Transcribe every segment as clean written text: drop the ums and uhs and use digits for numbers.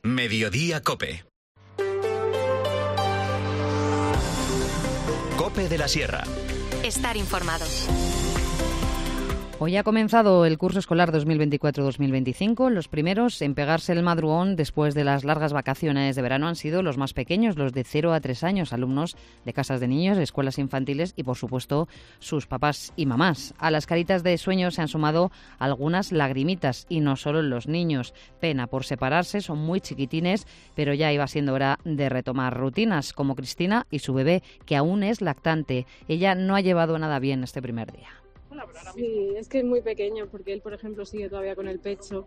Mediodía Cope. Cope de la Sierra. Estar informado. Hoy ha comenzado el curso escolar 2024-2025. Los primeros en pegarse el madrugón después de las largas vacaciones de verano han sido los más pequeños, los de 0 a 3 años, alumnos de casas de niños, de escuelas infantiles y, por supuesto, sus papás y mamás. A las caritas de sueño se han sumado algunas lagrimitas, y no solo los niños. Pena por separarse, son muy chiquitines, pero ya iba siendo hora de retomar rutinas, como Cristina y su bebé, que aún es lactante. Ella no ha llevado nada bien este primer día. Sí, es que es muy pequeño, porque él, por ejemplo, sigue todavía con el pecho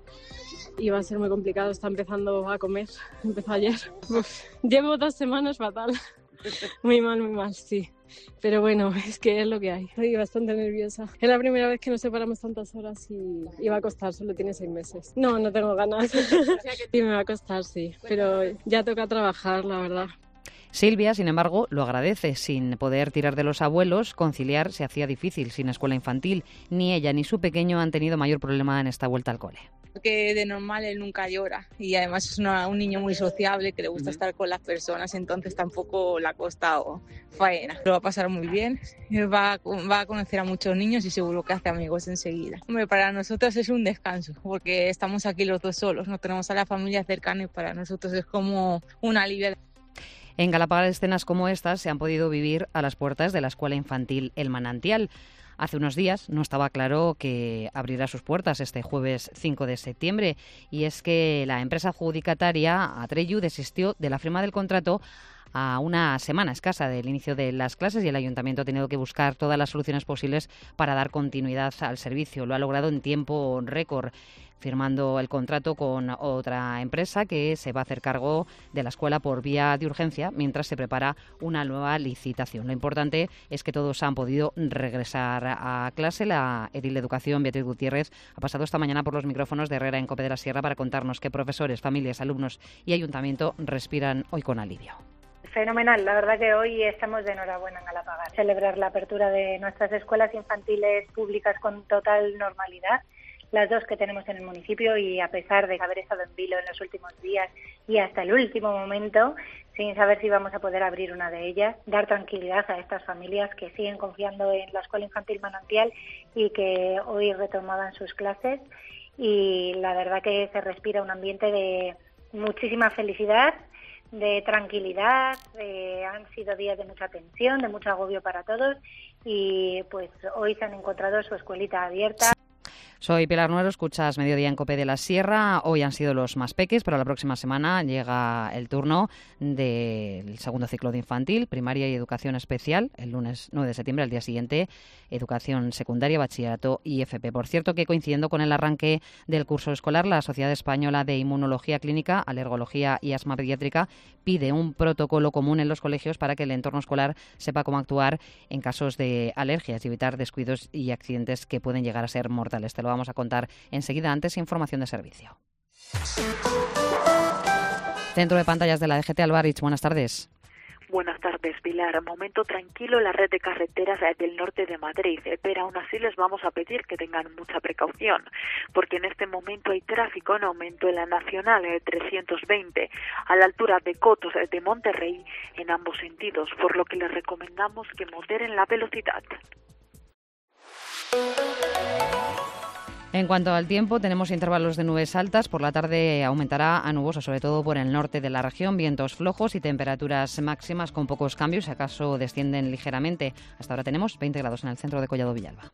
y va a ser muy complicado. Está empezando a comer, empezó ayer. Llevo 2 semanas fatal, muy mal, sí. Pero bueno, es que es lo que hay. Estoy bastante nerviosa. Es la primera vez que nos separamos tantas horas y va a costar, solo tiene 6 meses. No tengo ganas. Sí, me va a costar, sí, pero ya toca trabajar, la verdad. Silvia, sin embargo, lo agradece. Sin poder tirar de los abuelos, conciliar se hacía difícil sin escuela infantil. Ni ella ni su pequeño han tenido mayor problema en esta vuelta al cole. Que de normal él nunca llora y además es un niño muy sociable que le gusta estar con las personas, entonces tampoco le ha costado faena. Lo va a pasar muy bien, va a conocer a muchos niños y seguro que hace amigos enseguida. Hombre, para nosotros es un descanso porque estamos aquí los dos solos, no tenemos a la familia cercana y para nosotros es como un alivio. En Galapagar, escenas como estas se han podido vivir a las puertas de la escuela infantil El Manantial. Hace unos días no estaba claro que abrirá sus puertas este jueves 5 de septiembre, y es que la empresa adjudicataria Atreyu desistió de la firma del contrato a una semana escasa del inicio de las clases, y el ayuntamiento ha tenido que buscar todas las soluciones posibles para dar continuidad al servicio. Lo ha logrado en tiempo récord, firmando el contrato con otra empresa que se va a hacer cargo de la escuela por vía de urgencia mientras se prepara una nueva licitación. Lo importante es que todos han podido regresar a clase. La edil de Educación, Beatriz Gutiérrez, ha pasado esta mañana por los micrófonos de Herrera en Cope de la Sierra para contarnos que profesores, familias, alumnos y ayuntamiento respiran hoy con alivio. Fenomenal, la verdad que hoy estamos de enhorabuena en Galapagar. Celebrar la apertura de nuestras escuelas infantiles públicas con total normalidad, las 2 que tenemos en el municipio, y a pesar de haber estado en vilo en los últimos días y hasta el último momento, sin saber si vamos a poder abrir una de ellas, dar tranquilidad a estas familias que siguen confiando en la Escuela Infantil Manantial y que hoy retomaban sus clases, y la verdad que se respira un ambiente de muchísima felicidad, de tranquilidad. Han sido días de mucha tensión, de mucho agobio para todos, y pues hoy se han encontrado su escuelita abierta. Soy Pilar Nuero, escuchas Mediodía en Cope de la Sierra. Hoy han sido los más peques, pero la próxima semana llega el turno del segundo ciclo de infantil, primaria y educación especial, el lunes 9 de septiembre, al día siguiente, educación secundaria, bachillerato y FP. Por cierto, que coincidiendo con el arranque del curso escolar, la Sociedad Española de Inmunología Clínica, Alergología y Asma Pediátrica pide un protocolo común en los colegios para que el entorno escolar sepa cómo actuar en casos de alergias y evitar descuidos y accidentes que pueden llegar a ser mortales. Te lo vamos a contar enseguida. Antes, información de servicio. Centro de pantallas de la DGT, Alvarich, buenas tardes. Buenas tardes, Pilar. Momento tranquilo en la red de carreteras del norte de Madrid, pero aún así les vamos a pedir que tengan mucha precaución, porque en este momento hay tráfico en aumento en la Nacional 320, a la altura de Cotos de Monterrey, en ambos sentidos, por lo que les recomendamos que moderen la velocidad. En cuanto al tiempo, tenemos intervalos de nubes altas. Por la tarde aumentará a nuboso, sobre todo por el norte de la región, vientos flojos y temperaturas máximas con pocos cambios, si acaso descienden ligeramente. Hasta ahora tenemos 20 grados en el centro de Collado Villalba.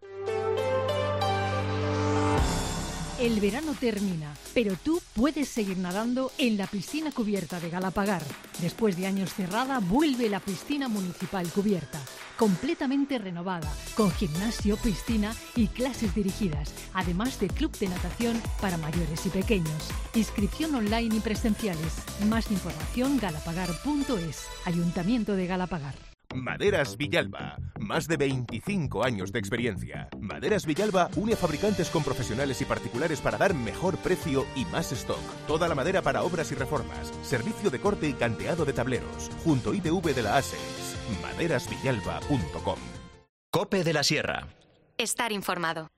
El verano termina, pero tú puedes seguir nadando en la piscina cubierta de Galapagar. Después de años cerrada, vuelve la piscina municipal cubierta, completamente renovada, con gimnasio, piscina y clases dirigidas, además de club de natación para mayores y pequeños. Inscripción online y presenciales. Más información galapagar.es. Ayuntamiento de Galapagar. Maderas Villalba, más de 25 años de experiencia. Maderas Villalba une fabricantes con profesionales y particulares para dar mejor precio y más stock. Toda la madera para obras y reformas, servicio de corte y canteado de tableros, junto ITV de la ASES. maderasvillalba.com. Cope de la Sierra. Estar informado.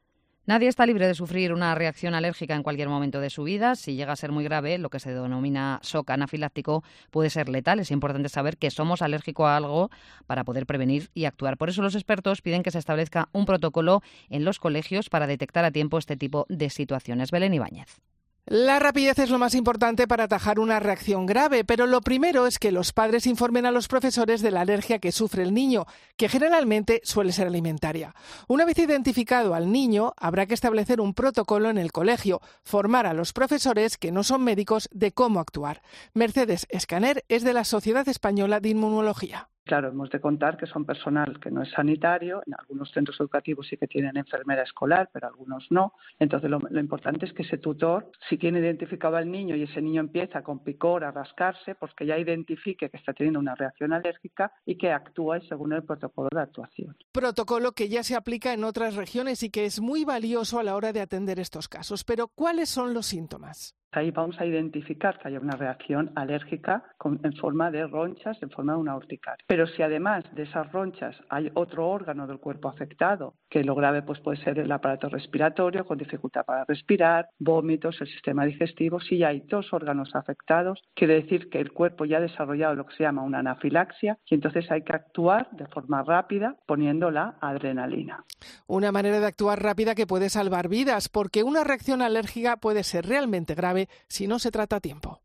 Nadie está libre de sufrir una reacción alérgica en cualquier momento de su vida. Si llega a ser muy grave, lo que se denomina shock anafiláctico puede ser letal. Es importante saber que somos alérgicos a algo para poder prevenir y actuar. Por eso los expertos piden que se establezca un protocolo en los colegios para detectar a tiempo este tipo de situaciones. Belén Ibáñez. La rapidez es lo más importante para atajar una reacción grave, pero lo primero es que los padres informen a los profesores de la alergia que sufre el niño, que generalmente suele ser alimentaria. Una vez identificado al niño, habrá que establecer un protocolo en el colegio, formar a los profesores, que no son médicos, de cómo actuar. Mercedes Escaner es de la Sociedad Española de Inmunología. Claro, hemos de contar que son personal que no es sanitario, en algunos centros educativos sí que tienen enfermera escolar, pero algunos no. Entonces lo importante es que ese tutor, si tiene identificado al niño y ese niño empieza con picor a rascarse, pues que ya identifique que está teniendo una reacción alérgica y que actúe según el protocolo de actuación. Protocolo que ya se aplica en otras regiones y que es muy valioso a la hora de atender estos casos. Pero ¿cuáles son los síntomas? Ahí vamos a identificar que hay una reacción alérgica en forma de ronchas, en forma de una urticaria. Pero si además de esas ronchas hay otro órgano del cuerpo afectado, que lo grave pues puede ser el aparato respiratorio con dificultad para respirar, vómitos, el sistema digestivo, si ya hay dos órganos afectados, quiere decir que el cuerpo ya ha desarrollado lo que se llama una anafilaxia y entonces hay que actuar de forma rápida poniendo la adrenalina. Una manera de actuar rápida que puede salvar vidas, porque una reacción alérgica puede ser realmente grave si no se trata a tiempo.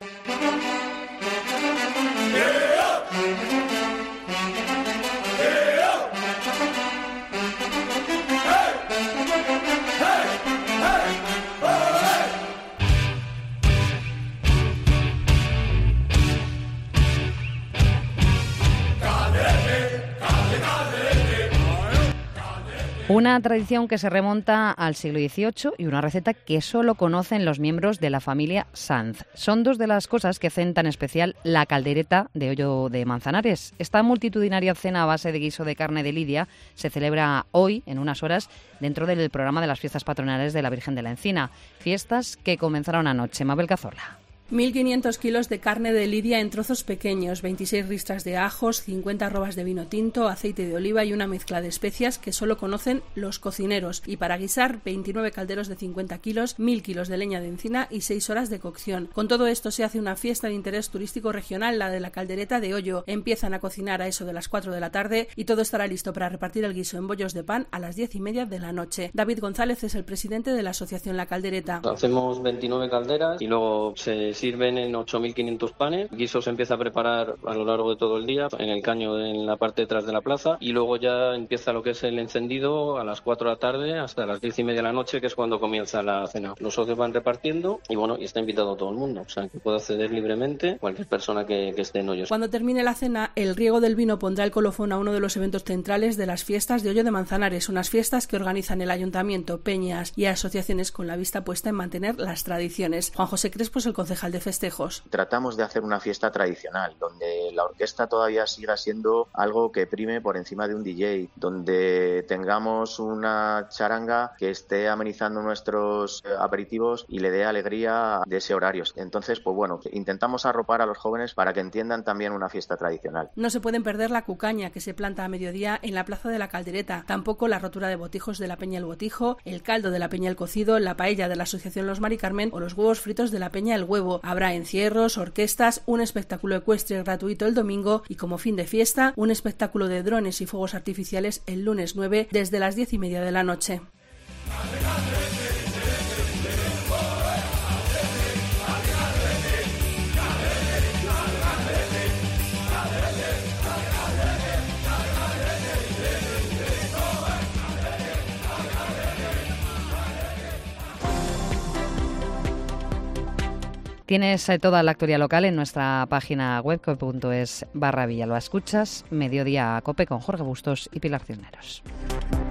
Una tradición que se remonta al siglo XVIII y una receta que solo conocen los miembros de la familia Sanz. Son dos de las cosas que hacen tan especial la caldereta de Ollo de Manzanares. Esta multitudinaria cena a base de guiso de carne de lidia se celebra hoy, en unas horas, dentro del programa de las fiestas patronales de la Virgen de la Encina. Fiestas que comenzaron anoche. Mabel Cazorla. 1.500 kilos de carne de lidia en trozos pequeños, 26 ristras de ajos, 50 arrobas de vino tinto, aceite de oliva y una mezcla de especias que solo conocen los cocineros. Y para guisar, 29 calderos de 50 kilos, 1.000 kilos de leña de encina y 6 horas de cocción. Con todo esto se hace una fiesta de interés turístico regional, la de la caldereta de Ollo. Empiezan a cocinar a eso de las 4 de la tarde y todo estará listo para repartir el guiso en bollos de pan a las 10:30 de la noche. David González es el presidente de la asociación La Caldereta. Hacemos 29 calderas y luego se sirven en 8.500 panes. El guiso se empieza a preparar a lo largo de todo el día en el caño en la parte detrás de la plaza y luego ya empieza lo que es el encendido a las 4 de la tarde hasta las 10:30 de la noche, que es cuando comienza la cena. Los socios van repartiendo y bueno, y está invitado todo el mundo, o sea que puede acceder libremente cualquier persona que esté en Ollo. Cuando termine la cena, el riego del vino pondrá el colofón a uno de los eventos centrales de las fiestas de Ollo de Manzanares, unas fiestas que organizan el ayuntamiento, peñas y asociaciones con la vista puesta en mantener las tradiciones. Juan José Crespo es el concejal de festejos. Tratamos de hacer una fiesta tradicional, donde la orquesta todavía siga siendo algo que prime por encima de un DJ, donde tengamos una charanga que esté amenizando nuestros aperitivos y le dé alegría de ese horario. Entonces, pues bueno, intentamos arropar a los jóvenes para que entiendan también una fiesta tradicional. No se pueden perder la cucaña, que se planta a mediodía en la Plaza de la Caldereta, tampoco la rotura de botijos de la Peña El Botijo, el caldo de la Peña El Cocido, la paella de la Asociación Los Mari Carmen o los huevos fritos de la Peña El Huevo. Habrá encierros, orquestas, un espectáculo ecuestre gratuito el domingo y como fin de fiesta, un espectáculo de drones y fuegos artificiales el lunes 9 desde las 10:30 de la noche. Tienes toda la actualidad local en nuestra página web cope.es/Villalba. Escuchas Mediodía Cope con Jorge Bustos y Pilar Cisneros.